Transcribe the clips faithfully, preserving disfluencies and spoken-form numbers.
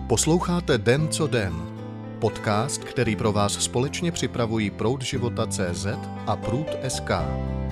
Posloucháte Den co den, podcast, který pro vás společně připravují Proud života tečka cé zet a Průd tečka es ká.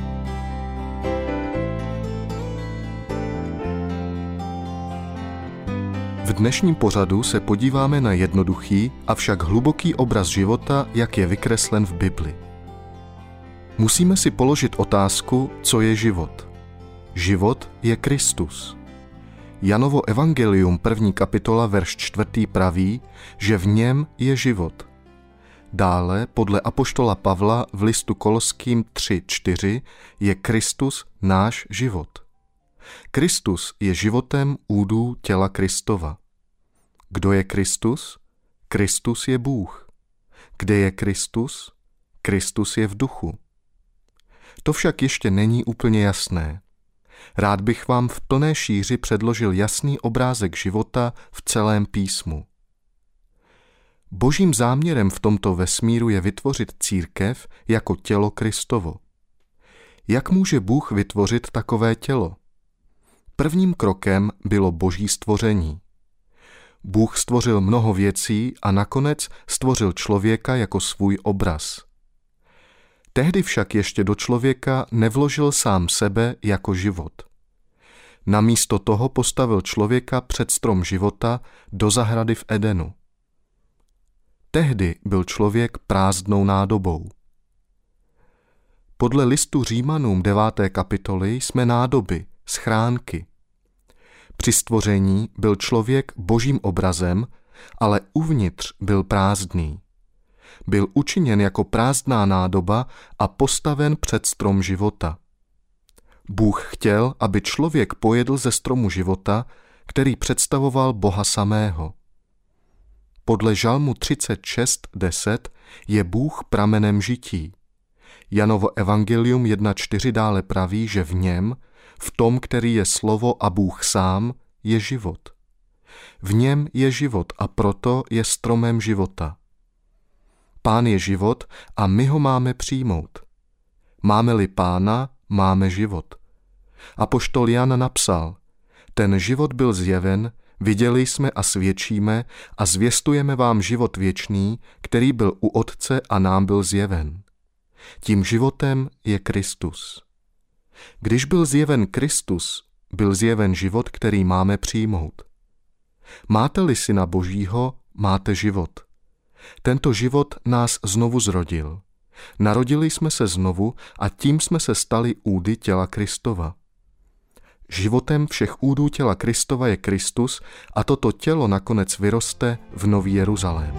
V dnešním pořadu se podíváme na jednoduchý, avšak hluboký obraz života, jak je vykreslen v Bibli. Musíme si položit otázku, co je život. Život je Kristus. Janovo evangelium první kapitola verš čtvrtý praví, že v něm je život. Dále podle apoštola Pavla v listu Koloským tři čtyři je Kristus náš život. Kristus je životem údů těla Kristova. Kdo je Kristus? Kristus je Bůh. Kde je Kristus? Kristus je v duchu. To však ještě není úplně jasné. Rád bych vám v plné šíři předložil jasný obrázek života v celém písmu. Božím záměrem v tomto vesmíru je vytvořit církev jako tělo Kristovo. Jak může Bůh vytvořit takové tělo? Prvním krokem bylo Boží stvoření. Bůh stvořil mnoho věcí a nakonec stvořil člověka jako svůj obraz. Tehdy však ještě do člověka nevložil sám sebe jako život. Namísto toho postavil člověka před strom života do zahrady v Edenu. Tehdy byl člověk prázdnou nádobou. Podle listu Římanům deváté kapitoly jsme nádoby, schránky. Při stvoření byl člověk Božím obrazem, ale uvnitř byl prázdný. Byl učiněn jako prázdná nádoba a postaven před strom života. Bůh chtěl, aby člověk pojedl ze stromu života, který představoval Boha samého. Podle Žalmu třicet šest deset je Bůh pramenem žití. Janovo evangelium jedna čtyři dále praví, že v něm, v tom, který je slovo a Bůh sám, je život. V něm je život a proto je stromem života. Pán je život a my ho máme přijmout. Máme-li Pána, máme život. Apoštol Jan napsal, ten život byl zjeven, viděli jsme a svědčíme a zvěstujeme vám život věčný, který byl u Otce a nám byl zjeven. Tím životem je Kristus. Když byl zjeven Kristus, byl zjeven život, který máme přijmout. Máte-li Syna Božího, máte život. Tento život nás znovu zrodil. Narodili jsme se znovu a tím jsme se stali údy těla Kristova. Životem všech údů těla Kristova je Kristus a toto tělo nakonec vyroste v Nový Jeruzalém.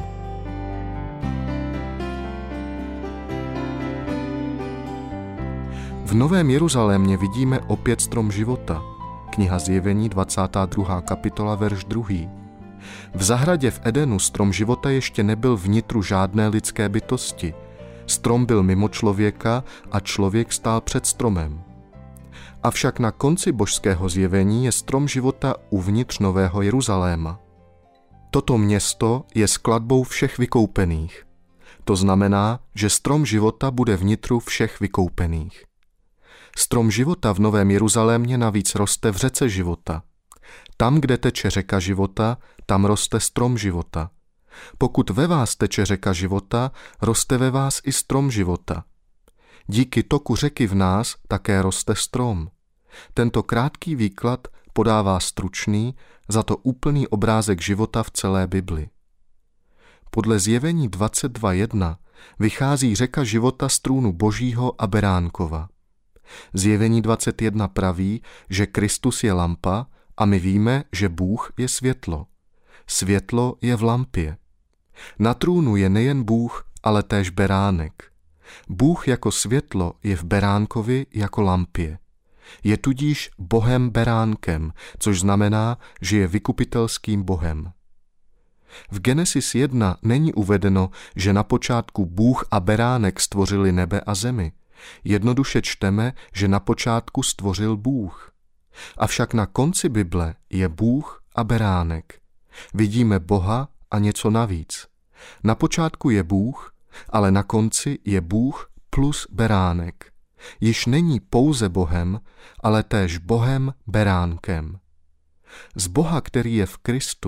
V Novém Jeruzalémě vidíme opět strom života. Kniha Zjevení dvacátá druhá kapitola verš druhý. V zahradě v Edenu strom života ještě nebyl vnitru žádné lidské bytosti. Strom byl mimo člověka a člověk stál před stromem. Avšak na konci božského zjevení je strom života uvnitř Nového Jeruzaléma. Toto město je skladbou všech vykoupených. To znamená, že strom života bude vnitru všech vykoupených. Strom života v Novém Jeruzalémě navíc roste v řece života. Tam, kde teče řeka života, tam roste strom života. Pokud ve vás teče řeka života, roste ve vás i strom života. Díky toku řeky v nás také roste strom. Tento krátký výklad podává stručný, za to úplný obrázek života v celé Bibli. Podle Zjevení dvacet dva jedna vychází řeka života z trůnu Božího a Beránkova. Zjevení dvacet jedna praví, že Kristus je lampa a my víme, že Bůh je světlo. Světlo je v lampě. Na trůnu je nejen Bůh, ale též beránek. Bůh jako světlo je v beránkovi jako lampě. Je tudíž Bohem beránkem, což znamená, že je vykupitelským Bohem. V Genesis jedna není uvedeno, že na počátku Bůh a beránek stvořili nebe a zemi. Jednoduše čteme, že na počátku stvořil Bůh. Avšak na konci Bible je Bůh a beránek. Vidíme Boha a něco navíc. Na počátku je Bůh, ale na konci je Bůh plus beránek. Již není pouze Bohem, ale též Bohem beránkem. Z Boha, který je v Kristu,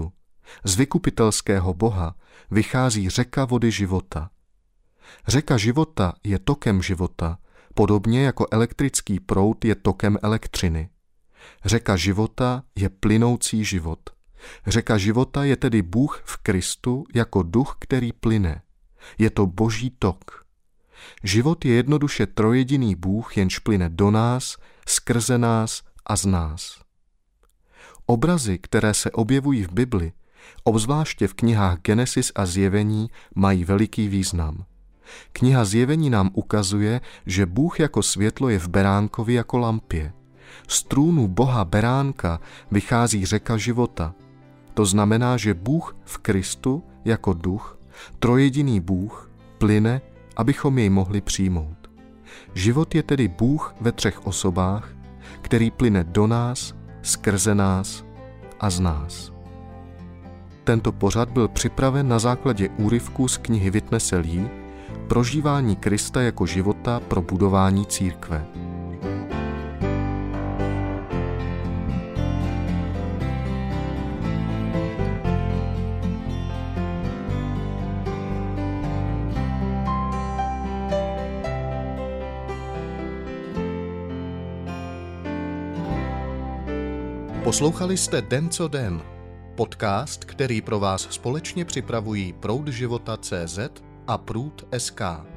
Z vykupitelského Boha vychází řeka vody života. Řeka života je tokem života, podobně jako elektrický proud je tokem elektřiny. Řeka života je plynoucí život. Řeka života je tedy Bůh v Kristu jako duch, který plyne. Je to boží tok. Život je jednoduše trojjediný Bůh, jenž plyne do nás, skrze nás a z nás. Obrazy, které se objevují v Bibli, obzvláště v knihách Genesis a Zjevení, mají veliký význam. Kniha Zjevení nám ukazuje, že Bůh jako světlo je v beránkovi jako lampě. Z trůnu Boha beránka vychází řeka života. To znamená, že Bůh v Kristu jako duch, trojjediný Bůh, plyne, abychom jej mohli přijmout. Život je tedy Bůh ve třech osobách, který plyne do nás, skrze nás a z nás. Tento pořad byl připraven na základě úryvků z knihy Witnesse Lee Prožívání Krista jako života pro budování církve. Poslouchali jste Den co den, podcast, který pro vás společně připravují Proud života tečka cé zet a Průd tečka es ká.